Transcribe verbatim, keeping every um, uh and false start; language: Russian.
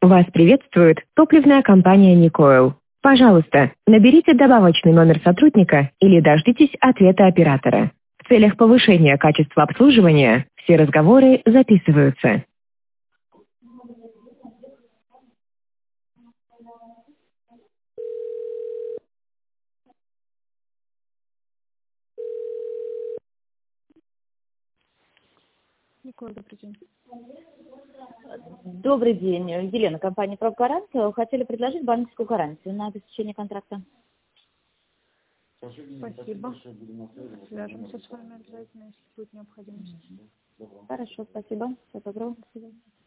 Вас приветствует топливная компания «Никойл». Пожалуйста, наберите добавочный номер сотрудника или дождитесь ответа оператора. В целях повышения качества обслуживания все разговоры записываются. Николай, добрый день. Добрый день, Елена, компания «Профгарант». Хотели предложить банковскую гарантию на обеспечение контракта. Спасибо. Свяжемся с вами обязательно, если будет необходимость. Хорошо, спасибо. Всего доброго. До свидания.